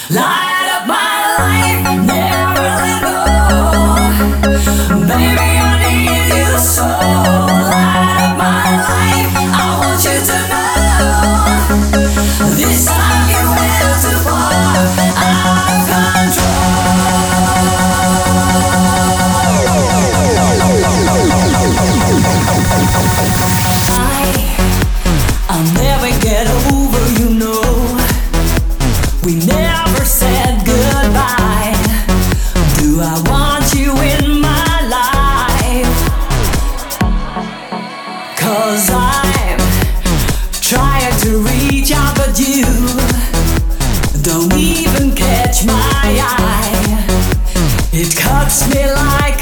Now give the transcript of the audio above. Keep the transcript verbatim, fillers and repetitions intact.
Light up my life, never let go. Baby, I need you so. Light up my life, I want you to know. This time you went too far, out of control. I, I'll never get over, you know. We never said goodbye. Do I want you in my life? 'Cause I'm trying to reach out, but you don't even catch my eye. It cuts me like